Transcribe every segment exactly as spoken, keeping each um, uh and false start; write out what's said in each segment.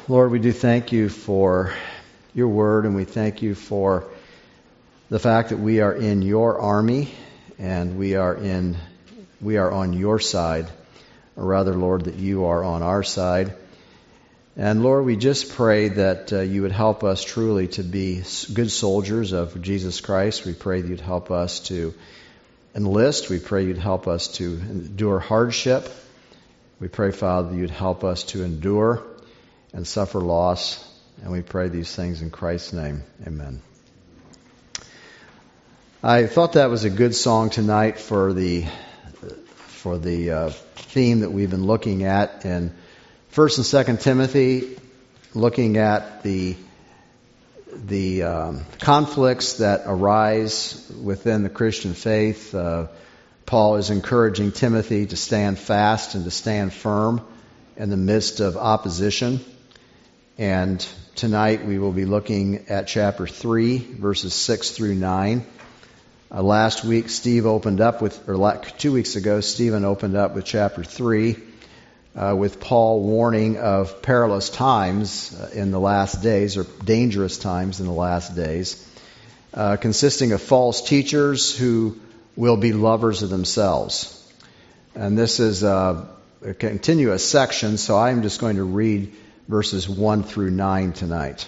Lord, we do thank you for your word, and we thank you for the fact that we are in your army and we are in we are on your side, or rather, Lord, that you are on our side. And Lord, we just pray that uh, you would help us truly to be good soldiers of Jesus Christ. We pray that you'd help us to enlist. We pray you'd help us to endure hardship. We pray, Father, that you'd help us to endure and suffer loss. And we pray these things in Christ's name. Amen. I thought that was a good song tonight for the for the uh, theme that we've been looking at in First and Second Timothy, looking at the the um, conflicts that arise within the Christian faith. Uh, Paul is encouraging Timothy to stand fast and to stand firm in the midst of opposition. And tonight we will be looking at chapter three, verses six through nine. Uh, last week, Steve opened up with, or like two weeks ago, Stephen opened up with chapter three, uh, with Paul warning of perilous times uh, in the last days, or dangerous times in the last days, uh, consisting of false teachers who will be lovers of themselves. And this is uh, a continuous section, so I'm just going to read verses one through nine tonight.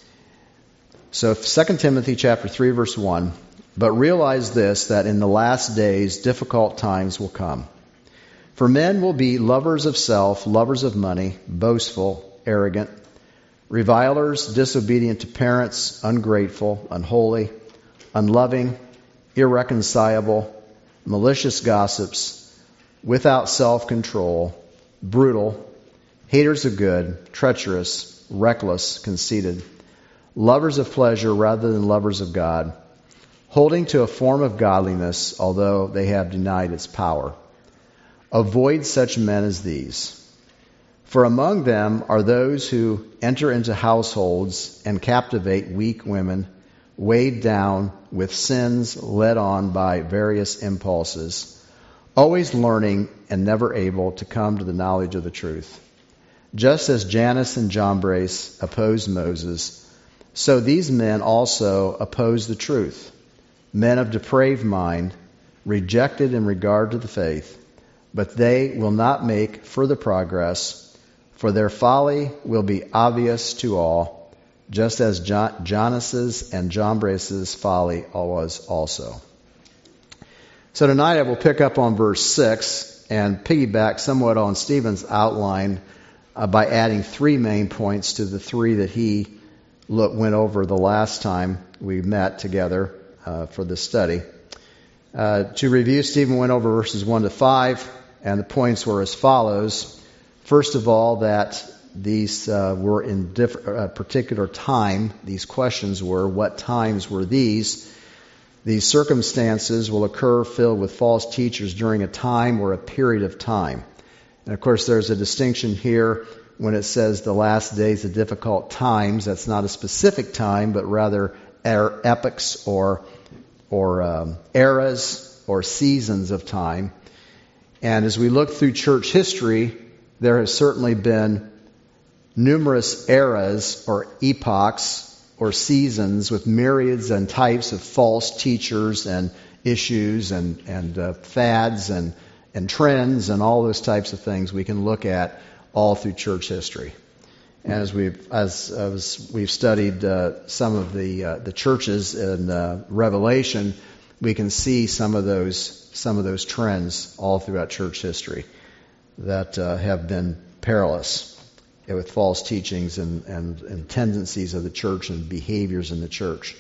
So Second Timothy chapter three, verse one. But realize this, that in the last days difficult times will come. For men will be lovers of self, lovers of money, boastful, arrogant, revilers, disobedient to parents, ungrateful, unholy, unloving, irreconcilable, malicious gossips, without self-control, brutal, haters of good, treacherous, reckless, conceited, lovers of pleasure rather than lovers of God, holding to a form of godliness, although they have denied its power. Avoid such men as these. For among them are those who enter into households and captivate weak women, weighed down with sins, led on by various impulses, always learning and never able to come to the knowledge of the truth. Just as Jannes and Jambres opposed Moses, so these men also oppose the truth. Men of depraved mind, rejected in regard to the faith, but they will not make further progress, for their folly will be obvious to all, just as Jannes's and Jambres' folly was also. So tonight I will pick up on verse six and piggyback somewhat on Stephen's outline uh, by adding three main points to the three that he look, went over the last time we met together uh, for this study. Uh, to review, Stephen went over verses one to five, and the points were as follows. First of all, that these uh, were in diff- a particular time. These questions were, what times were these? These circumstances will occur filled with false teachers during a time or a period of time. And of course, there's a distinction here when it says the last days of difficult times. That's not a specific time, but rather er- epochs or or um, eras or seasons of time. And as we look through church history, there has certainly been numerous eras or epochs or seasons with myriads and types of false teachers and issues and, and uh, fads and, and trends and all those types of things we can look at all through church history. And as we've as, as we've studied uh, some of the uh, the churches in uh, Revelation, we can see some of those some of those trends all throughout church history that uh, have been perilous with false teachings and, and, and tendencies of the church and behaviors in the church.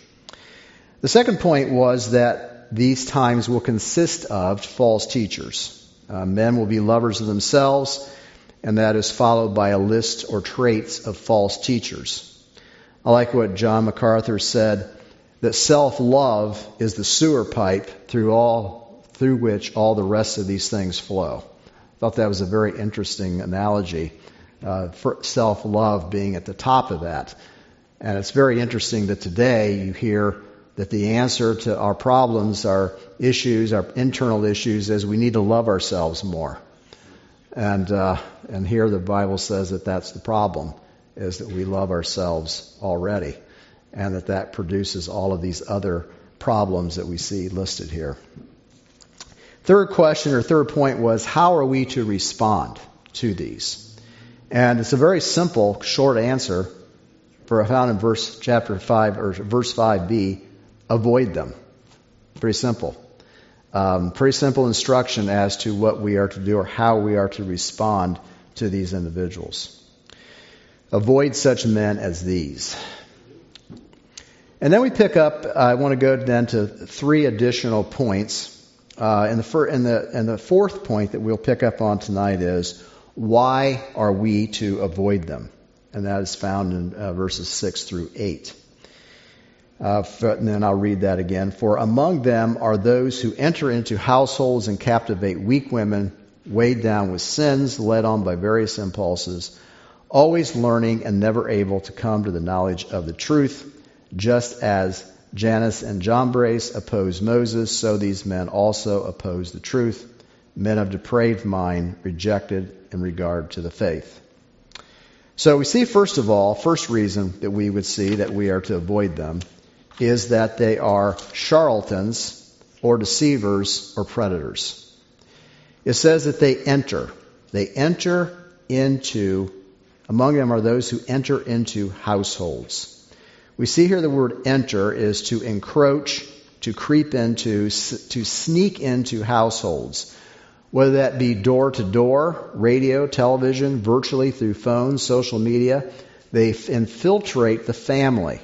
The second point was that these times will consist of false teachers. Uh, men will be lovers of themselves, and that is followed by a list or traits of false teachers. I like what John MacArthur said, that self-love is the sewer pipe through all through which all the rest of these things flow. I thought that was a very interesting analogy, uh, for self-love being at the top of that. And it's very interesting that today you hear that the answer to our problems, our issues, our internal issues, is we need to love ourselves more. And uh, and here the Bible says that that's the problem, is that we love ourselves already, and that that produces all of these other problems that we see listed here. Third question or third point was, how are we to respond to these? And it's a very simple, short answer for found in verse chapter five or verse five b. Avoid them. Pretty simple. Um, pretty simple instruction as to what we are to do or how we are to respond to these individuals. Avoid such men as these. And then we pick up, uh, I want to go then to three additional points. Uh, and, the fir- and, the, and the fourth point that we'll pick up on tonight is, why are we to avoid them? And that is found in uh, verses six through eight. Uh, and then I'll read that again. For among them are those who enter into households and captivate weak women, weighed down with sins, led on by various impulses, always learning and never able to come to the knowledge of the truth. Just as Jannes and Jambres opposed Moses, so these men also oppose the truth. Men of depraved mind, rejected in regard to the faith. So we see, first of all, first reason that we would see that we are to avoid them is that they are charlatans or deceivers or predators. It says that they enter. They enter into, among them are those who enter into households. We see here the word enter is to encroach, to creep into, to sneak into households. Whether that be door to door, radio, television, virtually through phones, social media, they infiltrate the family.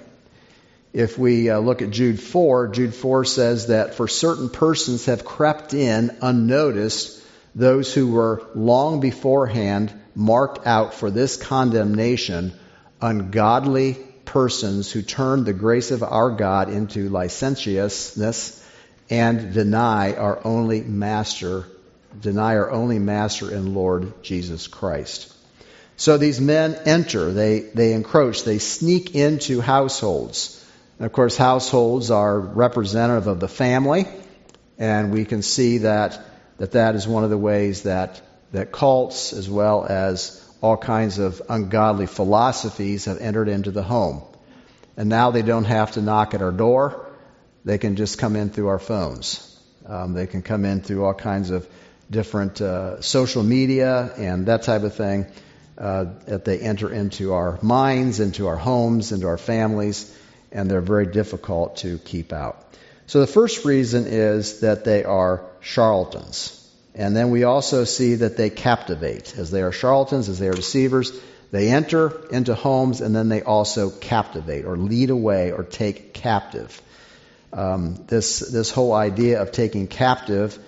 If we uh, look at Jude four, Jude four says that for certain persons have crept in unnoticed, those who were long beforehand marked out for this condemnation, ungodly persons who turn the grace of our God into licentiousness and deny our only master, deny our only master and Lord Jesus Christ. So these men enter, they, they encroach, they sneak into households. And of course, households are representative of the family, and we can see that that, that is one of the ways that, that cults as well as all kinds of ungodly philosophies have entered into the home. And now they don't have to knock at our door. They can just come in through our phones. Um, they can come in through all kinds of different uh, social media and that type of thing, uh, that they enter into our minds, into our homes, into our families, and they're very difficult to keep out. So the first reason is that they are charlatans. And then we also see that they captivate. As they are charlatans, as they are deceivers, they enter into homes and then they also captivate or lead away or take captive. Um, this this whole idea of taking captive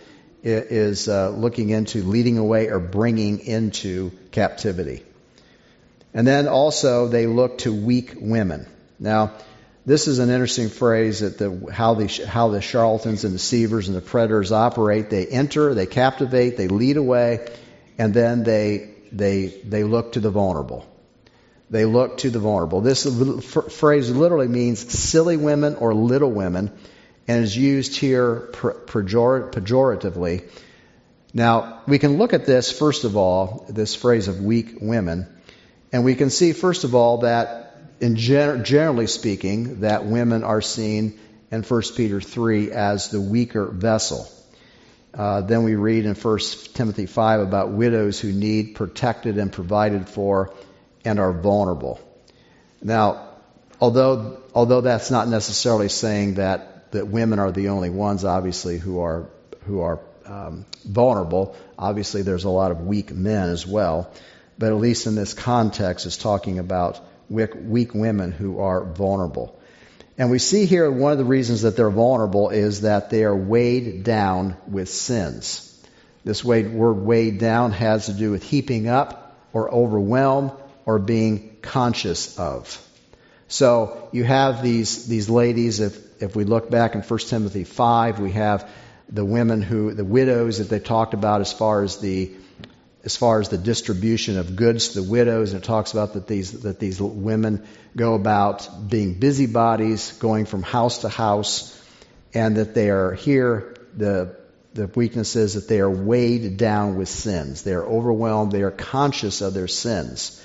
is uh, looking into leading away or bringing into captivity. And then also they look to weak women. Now, this is an interesting phrase that the how the how the charlatans and deceivers and the predators operate. They enter, they captivate, they lead away, and then they they they look to the vulnerable. They look to the vulnerable. This phrase literally means silly women or little women, and is used here pejoratively. Now, we can look at this first of all, this phrase of weak women, and we can see first of all that, in gen- generally speaking, that women are seen in First Peter three as the weaker vessel. Uh, then we read in First Timothy five about widows who need protected and provided for and are vulnerable. Now, although although that's not necessarily saying that, that women are the only ones, obviously, who are who are um, vulnerable. Obviously, there's a lot of weak men as well. But at least in this context, it's talking about weak, weak women who are vulnerable. And we see here one of the reasons that they're vulnerable is that they are weighed down with sins. This word weighed down has to do with heaping up or overwhelmed or being conscious of. So you have these these ladies, if if we look back in First Timothy five, we have the women who, the widows that they talked about as far as the as far as the distribution of goods to the widows, and it talks about that these that these women go about being busybodies, going from house to house, and that they are here, the the weakness is that they are weighed down with sins. They are overwhelmed, they are conscious of their sins.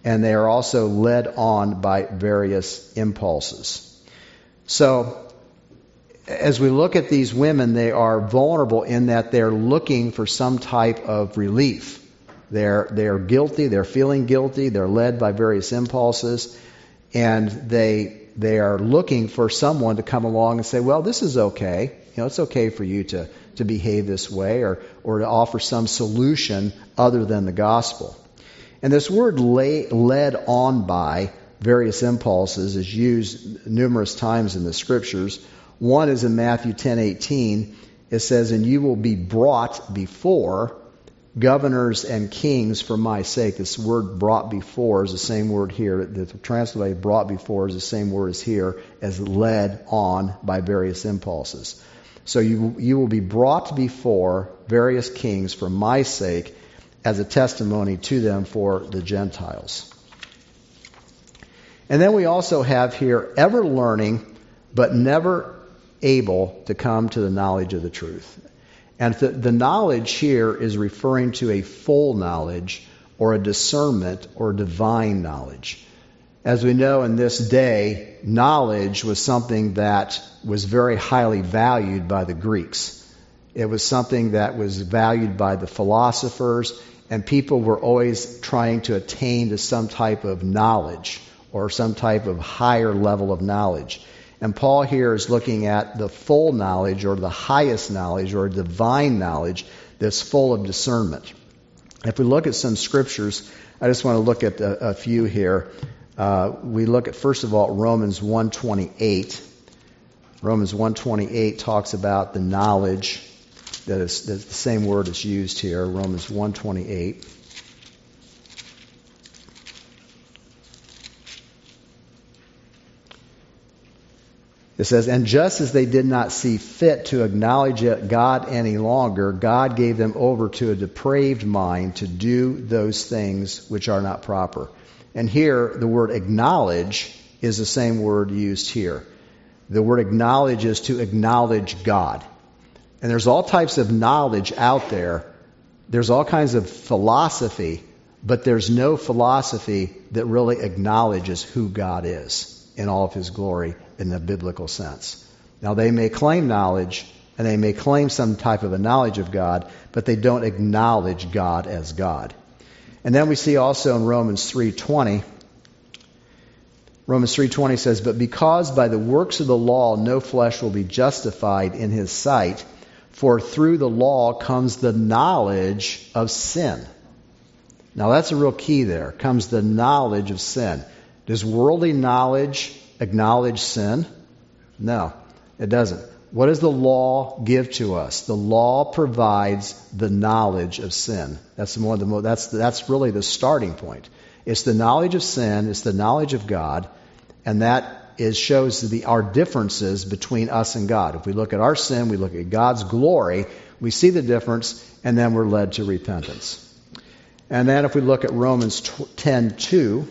and they are also led on by various impulses. So, as we look at these women, they are vulnerable in that they're looking for some type of relief. They're, they're guilty, they're feeling guilty, they're led by various impulses, and they, they are looking for someone to come along and say, well, this is okay. You know, it's okay for you to, to behave this way, or, or to offer some solution other than the gospel. And this word lay, led on by various impulses is used numerous times in the scriptures. One is in Matthew ten eighteen. It says, and you will be brought before governors and kings for my sake. This word brought before is the same word here. The translated brought before is the same word as here, as led on by various impulses. So you, you will be brought before various kings for my sake as a testimony to them for the Gentiles. And then we also have here ever learning, but never able to come to the knowledge of the truth. And the, the knowledge here is referring to a full knowledge or a discernment or divine knowledge. As we know in this day, knowledge was something that was very highly valued by the Greeks. It was something that was valued by the philosophers, and people were always trying to attain to some type of knowledge or some type of higher level of knowledge. And Paul here is looking at the full knowledge or the highest knowledge or divine knowledge that's full of discernment. If we look at some scriptures, I just want to look at a, a few here. Uh, we look at, first of all, Romans one twenty-eight. Romans one twenty-eight talks about the knowledge that is that's the same word is used here, Romans one twenty-eight. It says, and just as they did not see fit to acknowledge God any longer, God gave them over to a depraved mind to do those things which are not proper. And here, the word acknowledge is the same word used here. The word acknowledge is to acknowledge God. And there's all types of knowledge out there. There's all kinds of philosophy, but there's no philosophy that really acknowledges who God is in all of His glory in the biblical sense. Now, they may claim knowledge, and they may claim some type of a knowledge of God, but they don't acknowledge God as God. And then we see also in Romans three twenty, Romans three twenty says, but because by the works of the law no flesh will be justified in His sight, for through the law comes the knowledge of sin. Now that's a real key there, comes the knowledge of sin. Does worldly knowledge acknowledge sin? No, it doesn't. What does the law give to us? The law provides the knowledge of sin. That's one of the most, that's that's really the starting point. It's the knowledge of sin, it's the knowledge of God, and that is shows the our differences between us and God. If we look at our sin, we look at God's glory, we see the difference, and then we're led to repentance. And then if we look at Romans ten two,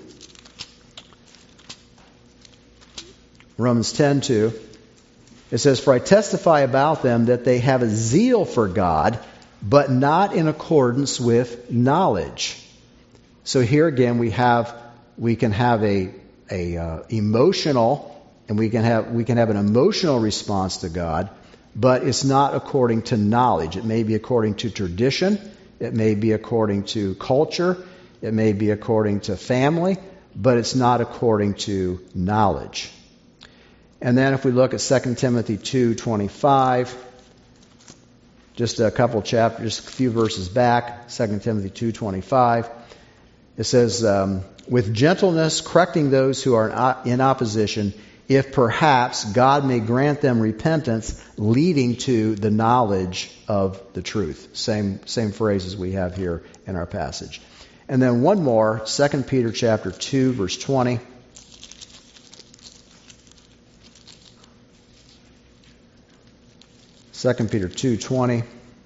Romans ten two, it says, for I testify about them that they have a zeal for God, but not in accordance with knowledge. So here again we have we can have a a uh, emotional and we can have we can have an emotional response to God, but it's not according to knowledge. It may be according to tradition, it may be according to culture, it may be according to family, but it's not according to knowledge. And then if we look at Second Timothy two twenty-five, just a couple chapters, just a few verses back, Second Timothy two twenty-five, it says, um, with gentleness correcting those who are in opposition, if perhaps God may grant them repentance leading to the knowledge of the truth. Same same phrases we have here in our passage. And then one more, Second Peter chapter two, verse twenty. Second Peter two twenty.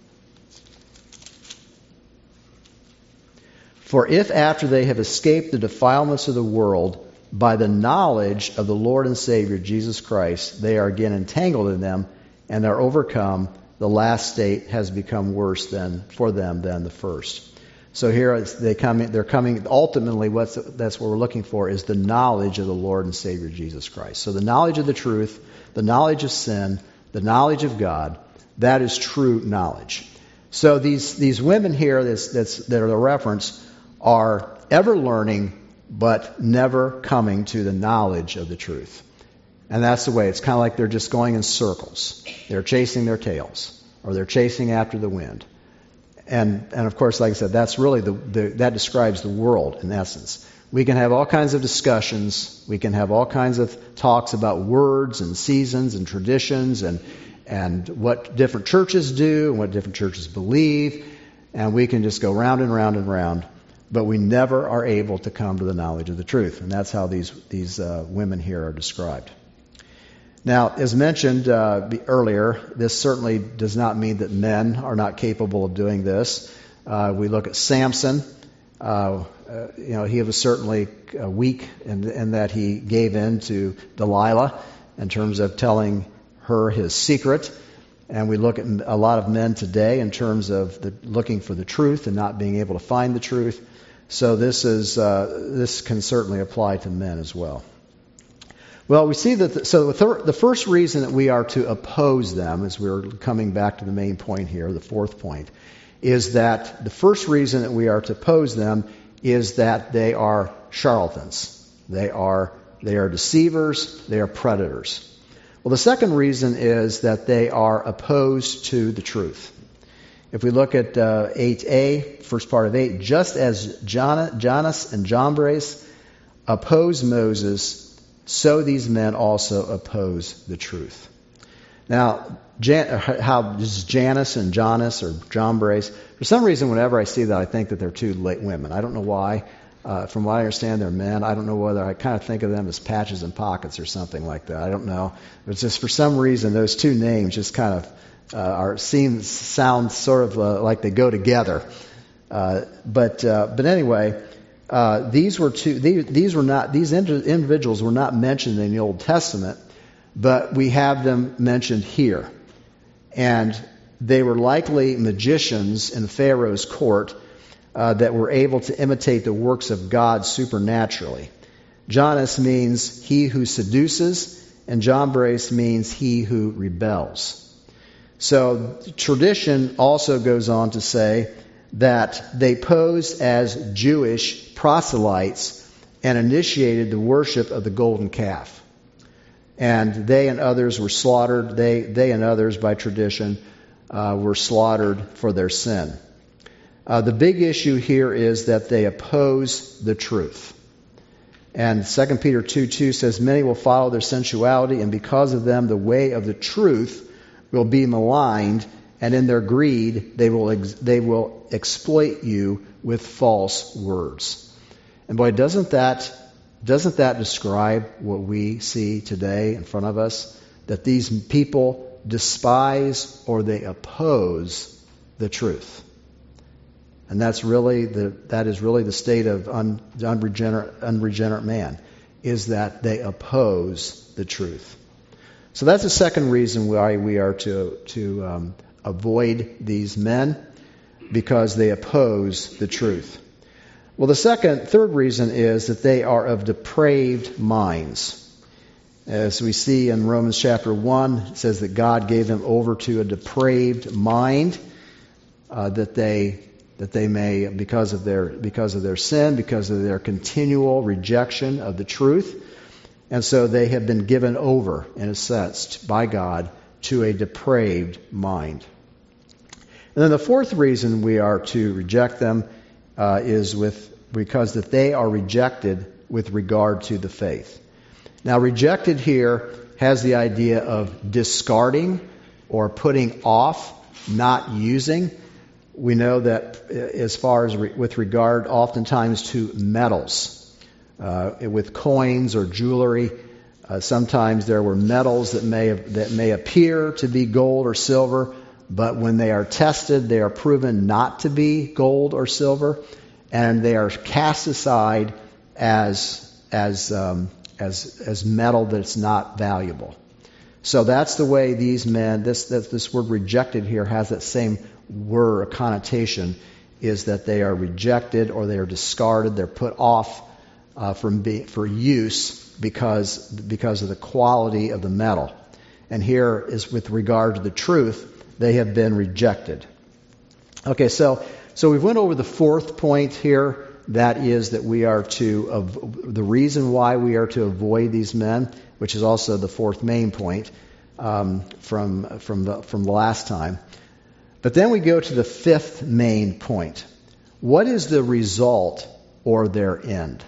For if after they have escaped the defilements of the world by the knowledge of the Lord and Savior Jesus Christ, they are again entangled in them and are overcome, the last state has become worse than for them than the first. So here it's- they come in, they're coming, ultimately what's, that's what we're looking for is the knowledge of the Lord and Savior Jesus Christ. So the knowledge of the truth, the knowledge of sin, the knowledge of God, that is true knowledge. So these, these women here that's, that's, that are the reference are ever learning but never coming to the knowledge of the truth. And that's the way. It's kind of like they're just going in circles. They're chasing their tails, or they're chasing after the wind. And and of course, like I said, that's really the, the that describes the world in essence. We can have all kinds of discussions. We can have all kinds of talks about words and seasons and traditions and and what different churches do and what different churches believe. And we can just go round and round and round. But we never are able to come to the knowledge of the truth. And that's how these, these uh, women here are described. Now, as mentioned uh, earlier, this certainly does not mean that men are not capable of doing this. Uh, we look at Samson. Uh, uh, you know, he was certainly uh, weak in, in that he gave in to Delilah in terms of telling her his secret. And we look at a lot of men today in terms of the, looking for the truth and not being able to find the truth. So this is uh, this can certainly apply to men as well. Well, we see that. The, so the, thir- the first reason that we are to oppose them, as we're coming back to the main point here, the fourth point, is that the first reason that we are to oppose them is that they are charlatans. They are they are deceivers. They are predators. Well, the second reason is that they are opposed to the truth. If we look at uh, eight a, first part of eight, just as John, Jannes and Jambres opposed Moses, so these men also oppose the truth. Now, Jan, how is Jannes and Jannes or Jambres? For some reason, whenever I see that, I think that they're two late women. I don't know why. Uh, from what I understand, they're men. I don't know whether I kind of think of them as patches and pockets or something like that. I don't know. It's just for some reason those two names just kind of uh, are seem sound sort of uh, like they go together. Uh, but uh, but anyway, uh, these were two. These, these were not. These individuals were not mentioned in the Old Testament, but we have them mentioned here, and they were likely magicians in Pharaoh's court. Uh, that were able to imitate the works of God supernaturally. Jannes means he who seduces, and Jambres means he who rebels. So tradition also goes on to say that they posed as Jewish proselytes and initiated the worship of the golden calf. And they and others were slaughtered. They, they and others, by tradition, uh, were slaughtered for their sin. Uh, the big issue here is that they oppose the truth. And Second Peter two two says, many will follow their sensuality, and because of them the way of the truth will be maligned, and in their greed they will ex- they will exploit you with false words. And boy, doesn't that doesn't that describe what we see today in front of us? That these people despise or they oppose the truth. And that's really the that is really the state of un, unregenerate, unregenerate man, is that they oppose the truth. So that's the second reason why we are to to um, avoid these men, because they oppose the truth. Well, the second, third reason is that they are of depraved minds. As we see in Romans chapter one, it says that God gave them over to a depraved mind, uh, that they. that they may, because of their because of their sin, because of their continual rejection of the truth, and so they have been given over, in a sense, by God, to a depraved mind. And then the fourth reason we are to reject them uh, is with because that they are rejected with regard to the faith. Now, rejected here has the idea of discarding or putting off, not using. We know that as far as re- with regard oftentimes to metals, uh, with coins or jewelry, uh, sometimes there were metals that may have, that may appear to be gold or silver, but when they are tested, they are proven not to be gold or silver, and they are cast aside as as um, as as metal that's not valuable. So that's the way these men. This this, this word rejected here has that same word or connotation is that they are rejected or they are discarded. They're put off uh, from be, for use because because of the quality of the metal. And here is with regard to the truth, they have been rejected. Okay, so so we've went over the fourth point here. That is that we are to av- the reason why we are to avoid these men, which is also the fourth main point um, from from the from the last time. But then we go to the fifth main point. What is the result or their end?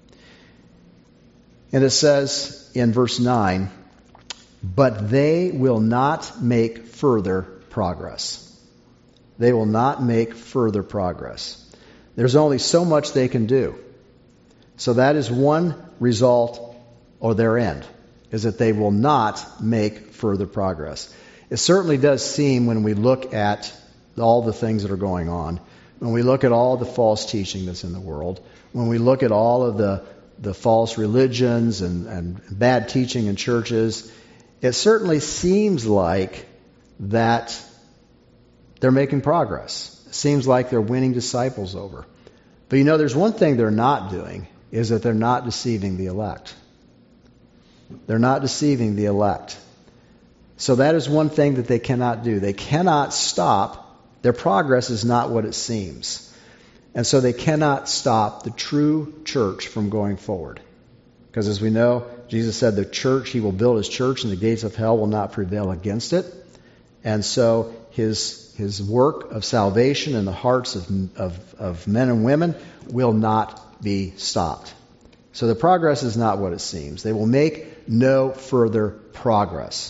And it says in verse nine, but they will not make further progress. They will not make further progress. There's only so much they can do. So that is one result or their end, is that they will not make further progress. It certainly does seem when we look at all the things that are going on, when we look at all the false teaching that's in the world, when we look at all of the, the false religions and, and bad teaching in churches, it certainly seems like that they're making progress. It seems like they're winning disciples over. But you know, there's one thing they're not doing, is that they're not deceiving the elect. They're not deceiving the elect. So that is one thing that they cannot do. They cannot stop. Their progress is not what it seems. And so they cannot stop the true church from going forward. Because as we know, Jesus said the church, he will build his church and the gates of hell will not prevail against it. And so his his work of salvation in the hearts of, of, of men and women will not be stopped. So the progress is not what it seems. They will make no further progress.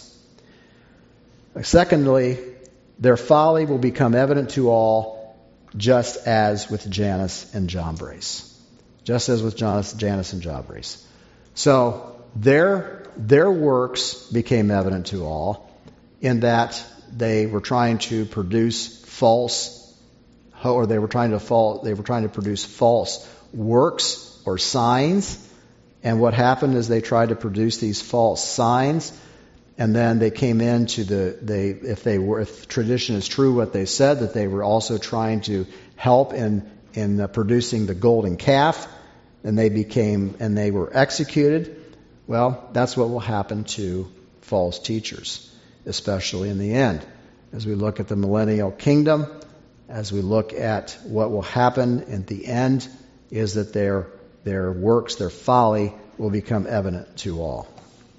Secondly, their folly will become evident to all, just as with Jannes and Jambres. Just as with Jannes, Jannes and Jambres. So their their works became evident to all, in that they were trying to produce false, or they were trying to fall, they were trying to produce false works or signs. And what happened is they tried to produce these false signs. And then they came into the, they, if they were, if tradition is true what they said, that they were also trying to help in, in uh, producing the golden calf, and they became, and they were executed. Well, that's what will happen to false teachers, especially in the end. As we look at the millennial kingdom, as we look at what will happen at the end, is that their, their works, their folly, will become evident to all.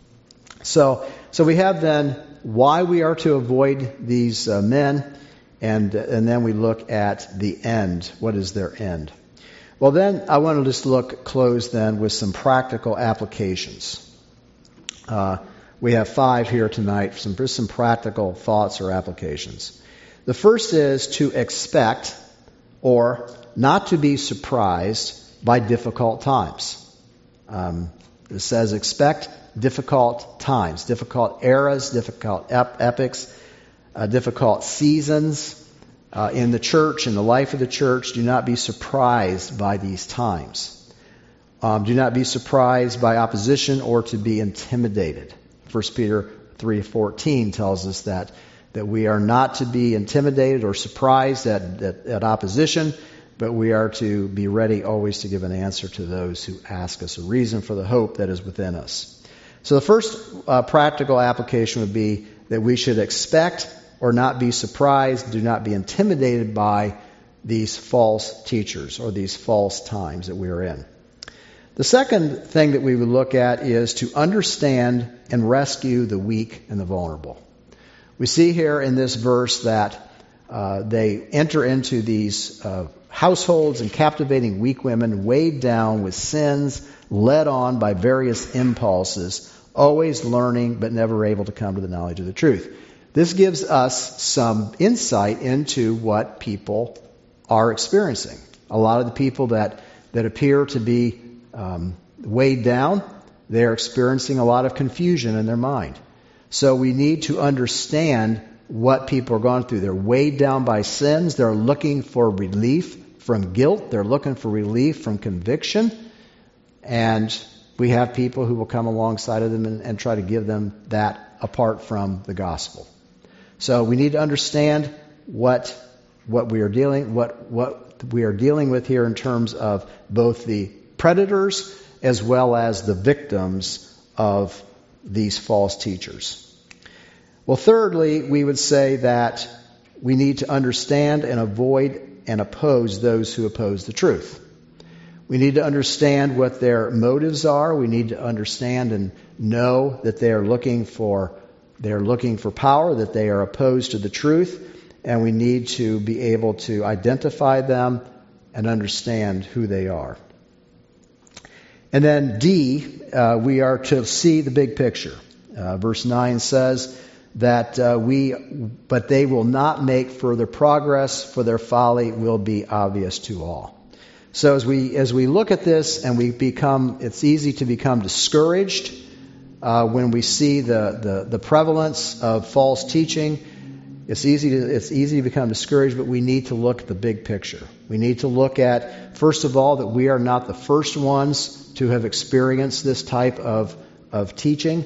So, so we have then why we are to avoid these uh, men, and and then we look at the end. What is their end? Well, then I want to just look close then with some practical applications. Uh, we have five here tonight. Some just some practical thoughts or applications. The first is to expect or not to be surprised by difficult times. Um, it says expect difficult times, difficult eras, difficult ep- epics, uh, difficult seasons uh, in the church, in the life of the church. Do not be surprised by these times. Um, do not be surprised by opposition or to be intimidated. First Peter three fourteen tells us that that we are not to be intimidated or surprised at, at, at opposition, but we are to be ready always to give an answer to those who ask us a reason for the hope that is within us. So the first uh, practical application would be that we should expect or not be surprised, do not be intimidated by these false teachers or these false times that we are in. The second thing that we would look at is to understand and rescue the weak and the vulnerable. We see here in this verse that uh, they enter into these uh, households and captivating weak women weighed down with sins, led on by various impulses, always learning but never able to come to the knowledge of the truth. This gives us some insight into what people are experiencing. A lot of the people that, that appear to be um, weighed down, they're experiencing a lot of confusion in their mind. So we need to understand what people are going through. They're weighed down by sins. They're looking for relief from guilt. They're looking for relief from conviction. And we have people who will come alongside of them and, and try to give them that apart from the gospel. So we need to understand what what we are dealing, what what we are dealing with here in terms of both the predators as well as the victims of these false teachers. Well, thirdly, we would say that we need to understand and avoid and oppose those who oppose the truth. We need to understand what their motives are. We need to understand and know that they are looking for they are looking for power, that they are opposed to the truth, and we need to be able to identify them and understand who they are. And then D, uh, we are to see the big picture. Uh, verse nine says that uh, we, but they will not make further progress, for their folly will be obvious to all. So as we as we look at this and we become, it's easy to become discouraged uh, when we see the, the the prevalence of false teaching. It's easy to it's easy to become discouraged, but we need to look at the big picture. We need to look at, first of all, that we are not the first ones to have experienced this type of of teaching.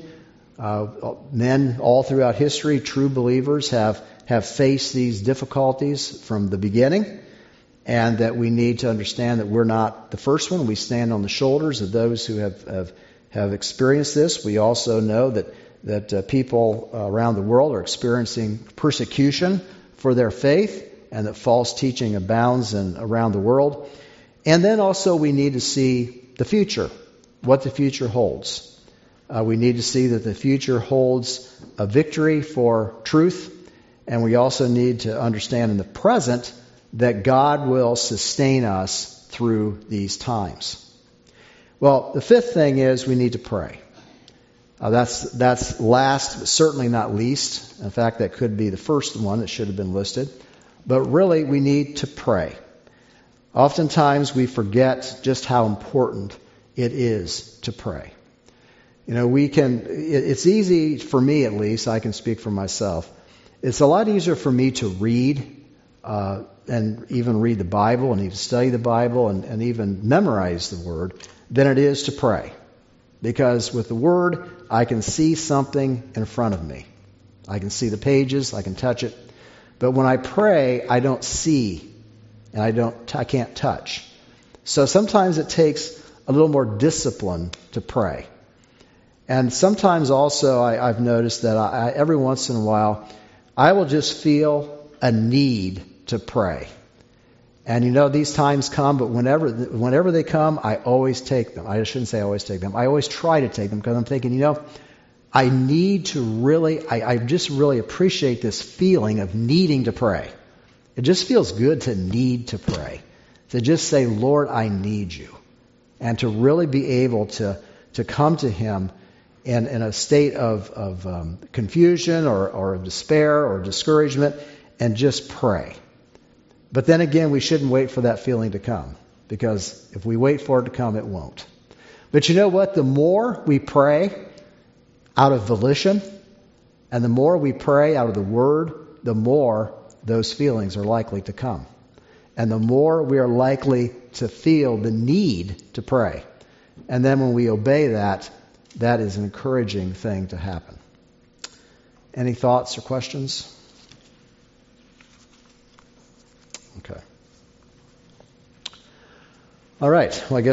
Uh, men all throughout history, true believers, have have faced these difficulties from the beginning. And that we need to understand that we're not the first one. We stand on the shoulders of those who have have, have experienced this. We also know that that uh, people around the world are experiencing persecution for their faith, and that false teaching abounds in, around the world. And then also we need to see the future, what the future holds. Uh, we need to see that the future holds a victory for truth, and we also need to understand in the present that God will sustain us through these times. Well, the fifth thing is we need to pray. Uh, that's that's last, but certainly not least. In fact, that could be the first one that should have been listed. But really, we need to pray. Oftentimes, we forget just how important it is to pray. You know, we can. It's easy for me, at least. I can speak for myself. It's a lot easier for me to read. Uh, and even read the Bible and even study the Bible and, and even memorize the Word than it is to pray. Because with the Word, I can see something in front of me. I can see the pages, I can touch it. But when I pray, I don't see and I don't, I can't touch. So sometimes it takes a little more discipline to pray. And sometimes also I, I've noticed that I, I, every once in a while, I will just feel a need to pray. And you know, these times come, but whenever whenever they come, I always take them. I shouldn't say I always take them. I always try to take them because I'm thinking, you know, I need to really, I, I just really appreciate this feeling of needing to pray. It just feels good to need to pray. To just say, Lord, I need you. And to really be able to, to come to Him in, in a state of, of um, confusion or, or of despair or discouragement and just pray. But then again, we shouldn't wait for that feeling to come, because if we wait for it to come, it won't. But you know what? The more we pray out of volition, and the more we pray out of the Word, the more those feelings are likely to come. And the more we are likely to feel the need to pray. And then when we obey that, that is an encouraging thing to happen. Any thoughts or questions? Okay. All right. Well, I guess